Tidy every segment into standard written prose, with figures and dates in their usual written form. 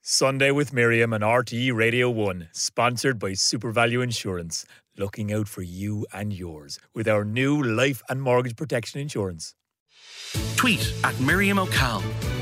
Sunday with Miriam on RTE Radio 1, sponsored by SuperValue Insurance, looking out for you and yours with our new life and mortgage protection insurance. Tweet at Miriam O'Call.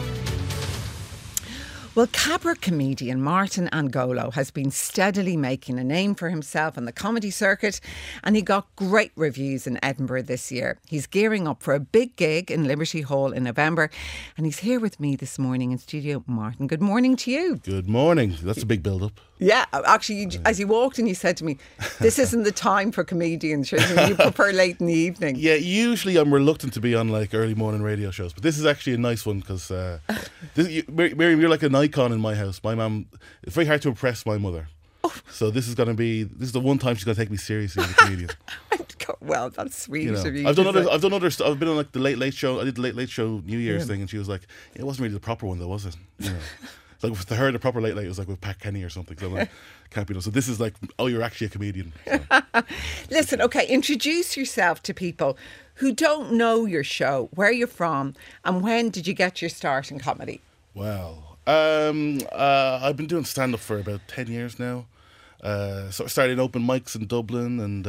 Well, Cabra comedian Martin Angolo has been steadily making a name for himself on the comedy circuit, and he got great reviews in Edinburgh this year. He's gearing up for a big gig in Liberty Hall in November, and he's here with me this morning in studio. Martin, good morning to you. Good morning. That's a big build-up. Yeah, actually, as you walked in, you said to me, this isn't the time for comedians. You prefer late in the evening. Yeah, usually I'm reluctant to be on like early morning radio shows, but this is actually a nice one because Miriam, you're like an icon in my house. My mum, it's very hard to impress my mother. So this is the one time she's going to take me seriously as a comedian. Well, that's sweet of you. I've done other stuff. I've been on like the Late Late Show. I did the Late Late Show New Year's thing, and she was like, it wasn't really the proper one though, was it? You know. Like with her, the proper Late Late was like with Pat Kenny or something. So I'm like, can't be done. So this is like, oh, you're actually a comedian. So. Listen, okay, introduce yourself to people who don't know your show, where you're from, and when did you get your start in comedy? Well, I've been doing stand-up for about 10 years now. Sort of started in open mics in Dublin, and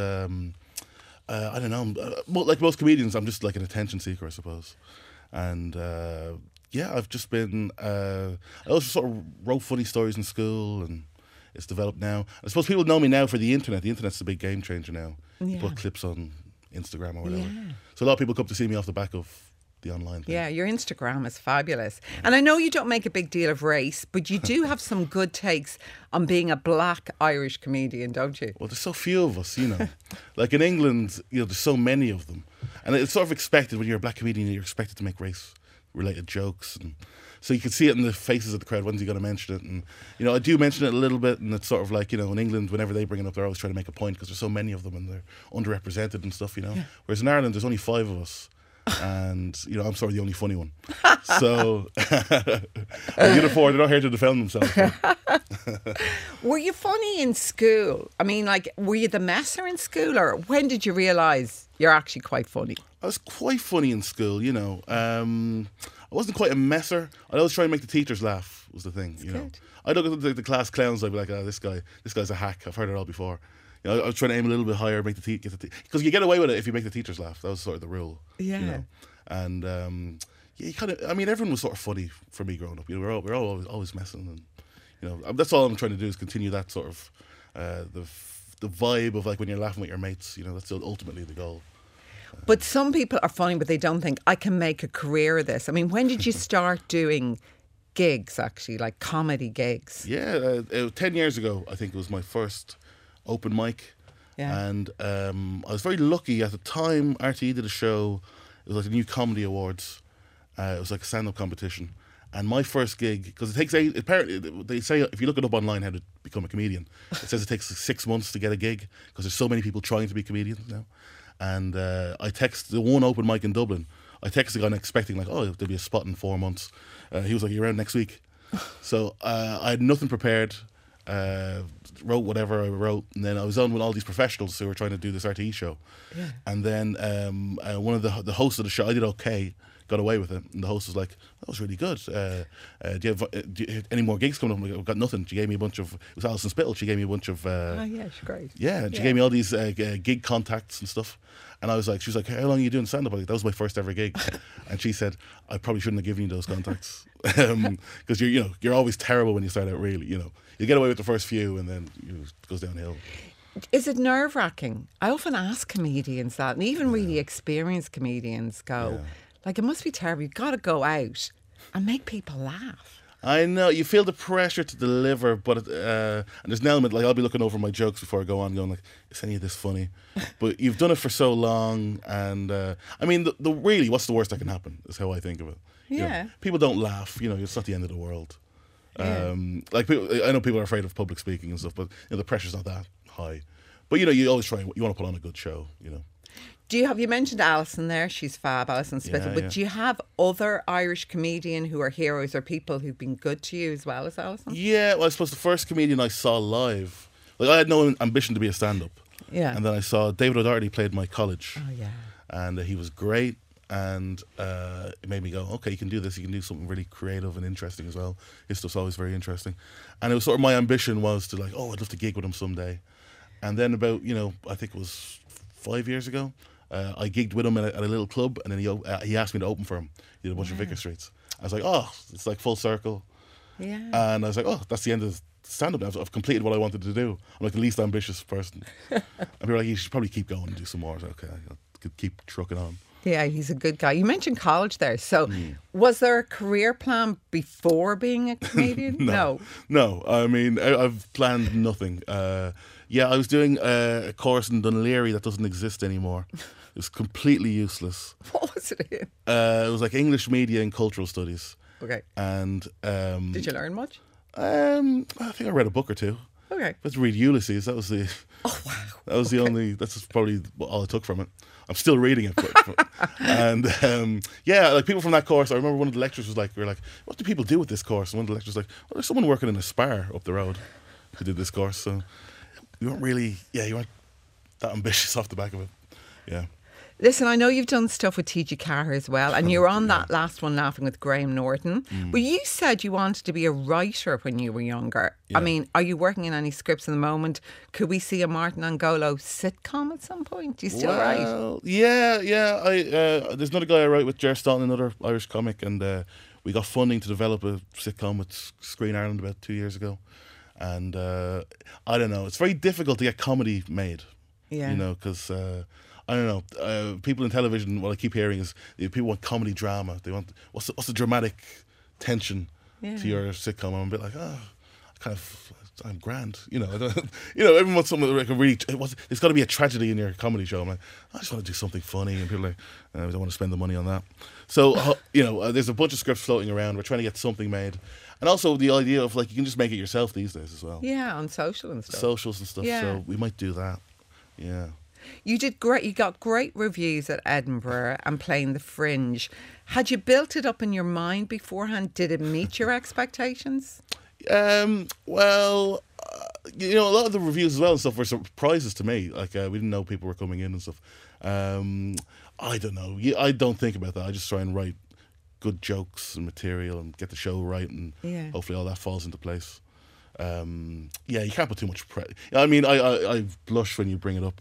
I don't know, like most comedians, I'm just like an attention seeker, I suppose. And I've just been. I also sort of wrote funny stories in school, and it's developed now. I suppose people know me now for the internet. The internet's a big game changer now. Yeah. You put clips on Instagram or whatever. Yeah. So a lot of people come to see me off the back of the online thing. Yeah, your Instagram is fabulous. And I know you don't make a big deal of race, but you do have some good takes on being a black Irish comedian, don't you? Well, there's so few of us, you know. Like in England, you know, there's so many of them. And it's sort of expected when you're a black comedian, you're expected to make race-related jokes. And so you can see it in the faces of the crowd, when's he going to mention it? And, you know, I do mention it a little bit, and it's sort of like, you know, in England, whenever they bring it up, they're always trying to make a point because there's so many of them and they're underrepresented and stuff, you know. Yeah. Whereas in Ireland, there's only 5 of us. And you know, I'm sort of the only funny one. So the other 4, they're not here to defend themselves. Were you funny in school? I mean, like, were you the messer in school, or when did you realise you're actually quite funny? I was quite funny in school, you know. I wasn't quite a messer. I always try and make the teachers laugh. Was the thing, That's you know. good. I'd look at the class clowns. I'd be like, this guy's a hack. I've heard it all before. You know, I was trying to aim a little bit higher, make the because you get away with it if you make the teachers laugh. That was sort of the rule. Yeah. You know? And you kind of, I mean, everyone was sort of funny for me growing up. You know, we're all always messing, and you know, that's all I'm trying to do is continue that sort of the vibe of like when you're laughing with your mates. You know, that's ultimately the goal. But some people are funny, but they don't think I can make a career of this. I mean, when did you start doing gigs, actually, like comedy gigs? Yeah, 10 years ago, I think it was my first open mic. Yeah. And I was very lucky at the time. RTE did a show. It was like the New Comedy Awards. It was like a stand-up competition. And my first gig, because it takes apparently they say if you look it up online how to become a comedian, it says it takes 6 months to get a gig because there's so many people trying to be comedians now. And I texted the one open mic in Dublin. I texted the guy expecting like, oh, there'll be a spot in 4 months. He was like, you're around next week. So I had nothing prepared. Wrote whatever I wrote, and then I was on with all these professionals who were trying to do this RTE show. Yeah. And then one of the hosts of the show, I did okay, got away with it, and the host was like, that was really good. Do you have any more gigs coming up? I'm like, I've got nothing. She gave me a bunch of, it was Alison Spittle, she gave me a bunch of yeah, she's great. Yeah, she gave me all these gig contacts and stuff. And I was like, she was like, how long are you doing stand-up? Like, that was my first ever gig. And she said, I probably shouldn't have given you those contacts. Because you're always terrible when you start out, really, you know. You get away with the first few and then it goes downhill. Is it nerve-wracking? I often ask comedians that, and even really experienced comedians go, like, it must be terrible. You've got to go out and make people laugh. I know, you feel the pressure to deliver, but and there's an element, like I'll be looking over my jokes before I go on going like, is any of this funny? But you've done it for so long, and I mean, the really, what's the worst that can happen is how I think of it. Yeah. You know, people don't laugh, you know, it's not the end of the world. Yeah. Like I know people are afraid of public speaking and stuff, but you know, the pressure's not that high. But you know, you always you want to put on a good show, you know. You mentioned Alison there, she's fab, Alison Spittle, but do you have other Irish comedian who are heroes or people who've been good to you as well as Alison? Yeah, well, I suppose the first comedian I saw live, like I had no ambition to be a stand-up. Yeah. And then I saw David O'Doherty played my college. Oh, yeah. And he was great. and it made me go, okay, you can do this. You can do something really creative and interesting as well. His stuff's always very interesting, and it was sort of my ambition was to like, oh, I'd love to gig with him someday. And then about, I think it was 5 years ago, I gigged with him at a little club, and then he asked me to open for him. He did a bunch of Vicar Streets. I was like, oh, it's like full circle. Yeah. And I was like, oh, that's the end of stand-up now. I've completed what I wanted to do. I'm like the least ambitious person. And people were like, you should probably keep going and do some more. I was like, okay, I could keep trucking on. Yeah, he's a good guy. You mentioned college there. So was there a career plan before being a comedian? No. I mean, I've planned nothing. I was doing a course in Dún Laoghaire that doesn't exist anymore. It was completely useless. What was it in? It was like English media and cultural studies. Okay. And did you learn much? I think I read a book or two. Okay. Let's read Ulysses. That was the. Oh wow. That was the only. That's probably all I took from it. I'm still reading it, and like people from that course. I remember one of the lecturers was like, "We were like, what do people do with this course?" And one of the lecturers was like, "Well, there's someone working in a spar up the road who did this course." So you weren't really, you weren't that ambitious off the back of it. Yeah. Listen, I know you've done stuff with TG Carr as well, and you were on that last one, Laughing with Graham Norton. But you said you wanted to be a writer when you were younger. Yeah. I mean, are you working in any scripts at the moment? Could we see a Martin Angolo sitcom at some point? Do you still write? Yeah. There's another guy I write with, Ger Staunton, another Irish comic, and we got funding to develop a sitcom with Screen Ireland about 2 years ago. And I don't know, it's very difficult to get comedy made. Yeah. Because I don't know. People in television, what I keep hearing is people want comedy drama. They want what's the dramatic tension to your sitcom. I'm a bit like, I'm grand. I don't, everyone wants something like a really. It's got to be a tragedy in your comedy show. I'm like, I just want to do something funny, and people are like, I don't want to spend the money on that. So there's a bunch of scripts floating around. We're trying to get something made, and also the idea of like you can just make it yourself these days as well. Yeah, on social and stuff. Socials and stuff. Yeah. So we might do that. Yeah. You did great. You got great reviews at Edinburgh and playing the Fringe. Had you built it up in your mind beforehand? Did it meet your expectations? Well, a lot of the reviews as well and stuff were surprises to me. Like we didn't know people were coming in and stuff. I don't know. I don't think about that. I just try and write good jokes and material and get the show right, and hopefully all that falls into place. You can't put too much pressure. I mean, I blush when you bring it up.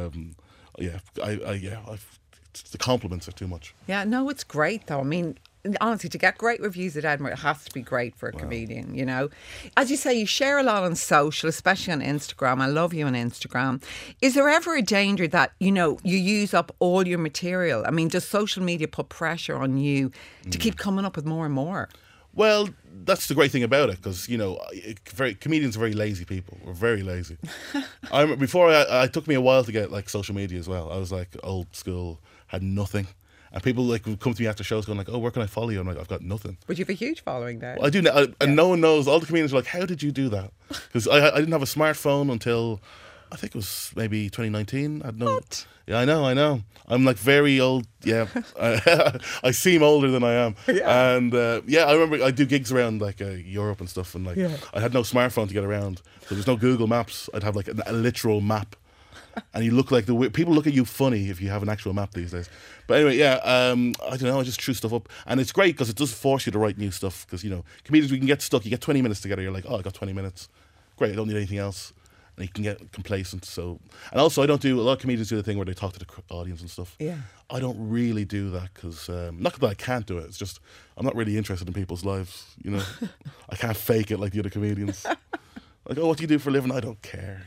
The compliments are too much. Yeah, no, it's great though. I mean, honestly, to get great reviews at Edinburgh, it has to be great for a comedian, As you say, you share a lot on social, especially on Instagram. I love you on Instagram. Is there ever a danger that, you use up all your material? I mean, does social media put pressure on you to keep coming up with more and more? Well, that's the great thing about it, because comedians are very lazy people. We're very lazy. I remember before it took me a while to get like social media as well. I was like old school, had nothing, and people like would come to me after shows going like, "Oh, where can I follow you?" I'm like, "I've got nothing." But you have a huge following there. Well, I do, and no one knows. All the comedians are like, "How did you do that?" Because I didn't have a smartphone until I think it was maybe 2019. What? Yeah, I know. I'm like very old. Yeah, I seem older than I am. Yeah. And I remember I do gigs around like Europe and stuff, and like I had no smartphone to get around, so there's no Google Maps. I'd have like a literal map, and you look like people look at you funny if you have an actual map these days. But anyway, I don't know. I just threw stuff up, and it's great because it does force you to write new stuff. Because comedians, we can get stuck. You get 20 minutes together. You're like, oh, I got 20 minutes. Great. I don't need anything else. And you can get complacent. So, and also, I don't do a lot of comedians do the thing where they talk to the audience and stuff. Yeah, I don't really do that because not that I can't do it. It's just I'm not really interested in people's lives. I can't fake it like the other comedians. Like, oh, what do you do for a living? I don't care.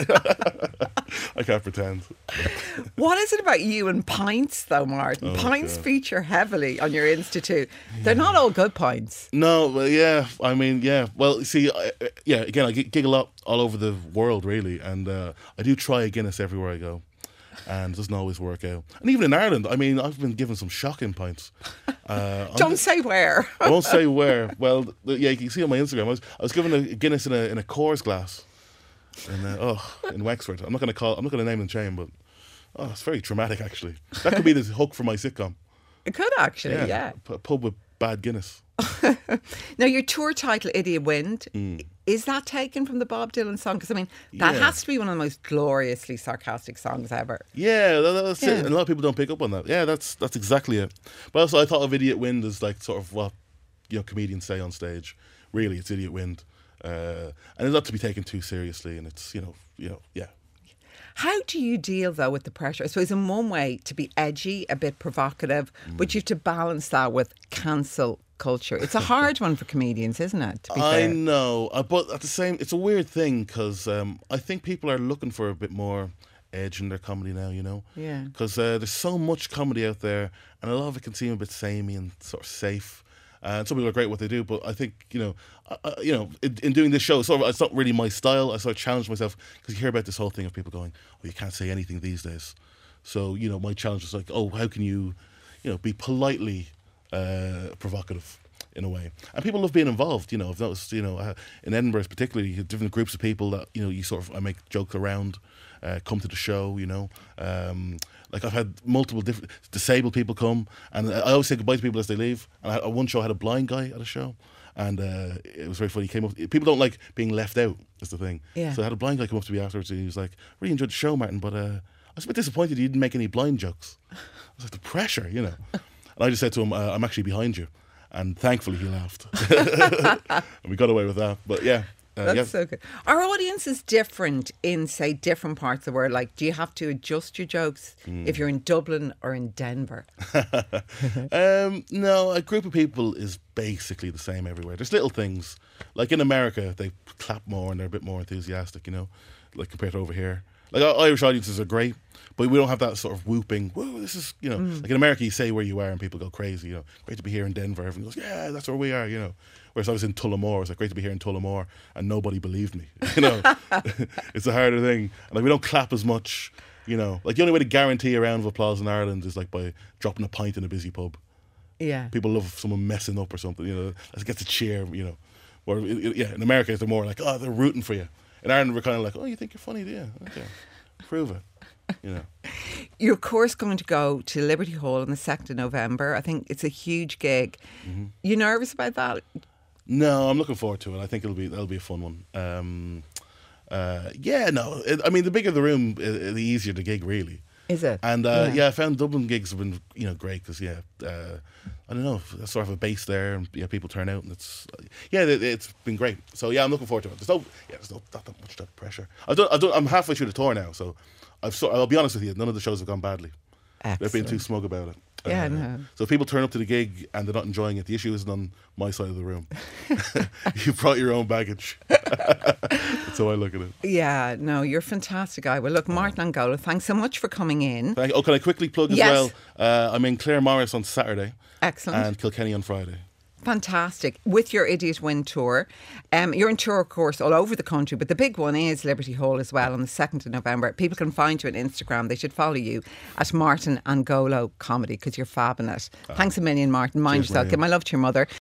I can't pretend. What is it about you and pints, though, Martin? Pints feature heavily on your Institute. They're not all good pints. No, well, yeah. I mean, yeah. Well, see, again, I gig a lot all over the world, really. And I do try a Guinness everywhere I go. And it doesn't always work out. And even in Ireland, I mean, I've been given some shocking pints. Don't say where. I won't say where. Well, you can see on my Instagram. I was given a Guinness in a Coors glass, in Wexford. I'm not going to name the chain, but it's very traumatic. Actually, that could be the hook for my sitcom. It could actually, yeah. A pub with bad Guinness. Now, your tour title, Idiot Wind, Is that taken from the Bob Dylan song? Because, I mean, that Yeah. has to be one of the most gloriously sarcastic songs ever. Yeah, that's it. Yeah. And a lot of people don't pick up on that. Yeah, that's exactly it. But also, I thought of Idiot Wind as like sort of what comedians say on stage. Really, it's Idiot Wind, and it's not to be taken too seriously. And it's yeah. How do you deal, though, with the pressure? I suppose in one way to be edgy, a bit provocative, but you have to balance that with cancel culture. It's a hard one for comedians, isn't it? To be I fair. know, but at the same, it's a weird thing because I think people are looking for a bit more edge in their comedy now. Yeah. Because there's so much comedy out there, and a lot of it can seem a bit samey and sort of safe. And some people are great at what they do, but I think in doing this show, it's not really my style. I sort of challenge myself because you hear about this whole thing of people going, "Oh, you can't say anything these days." So my challenge is like, "Oh, how can you, be politely provocative in a way?" And people love being involved. I've noticed, in Edinburgh particularly, different groups of people that I make jokes around, come to the show. Like I've had multiple different disabled people come, and I always say goodbye to people as they leave. And one show I had a blind guy at a show, and it was very funny. He came up. People don't like being left out. Is the thing. Yeah. So I had a blind guy come up to me afterwards, and he was like, "Really enjoyed the show, Martin, but I was a bit disappointed you didn't make any blind jokes." I was like, "The pressure, And I just said to him, "I'm actually behind you," and thankfully he laughed, and we got away with that. But yeah. That's so good. Our audience is different in, say, different parts of the world. Like, do you have to adjust your jokes if you're in Dublin or in Denver? No, a group of people is basically the same everywhere. There's little things. Like in America, they clap more and they're a bit more enthusiastic, like compared to over here. Like our Irish audiences are great, but we don't have that sort of whooping. Whoa, this is, like in America, you say where you are and people go crazy. Great to be here in Denver. Everyone goes, yeah, that's where we are. Whereas I was in Tullamore, it was like great to be here in Tullamore, and nobody believed me. It's a harder thing. And like we don't clap as much. Like the only way to guarantee a round of applause in Ireland is like by dropping a pint in a busy pub. Yeah. People love someone messing up or something. That gets a cheer. Or in America they're more like, oh, they're rooting for you. In Ireland, we're kind of like, oh, you think you're funny, do you? Okay, prove it. You're, of course, going to go to Liberty Hall on the 2nd of November. I think it's a huge gig. Mm-hmm. You nervous about that? No, I'm looking forward to it. I think that'll be a fun one. The bigger the room, the easier the gig, really. Is it? And I found Dublin gigs have been great because I don't know, there's sort of a base there, and people turn out, and it's been great. So I'm looking forward to it. There's not that much pressure. I'm halfway through the tour now, so I'll be honest with you, none of the shows have gone badly. Excellent. They're being too smug about it. Yeah, no. So if people turn up to the gig and they're not enjoying it, the issue isn't on my side of the room. You brought your own baggage. That's how I look at it. Yeah, no, you're a fantastic guy. Well, look, Martin Angola, thanks so much for coming in. Can I quickly plug as Yes. well? I'm in Clare Morris on Saturday. Excellent. And Kilkenny on Friday. Fantastic. With your Idiot Wind tour. You're in tour, of course, all over the country, but the big one is Liberty Hall as well on the 2nd of November. People can find you on Instagram. They should follow you at Martin Angolo Comedy because you're fab in it. Thanks a million, Martin. Mind Cheers, yourself. Marianne. Give my love to your mother.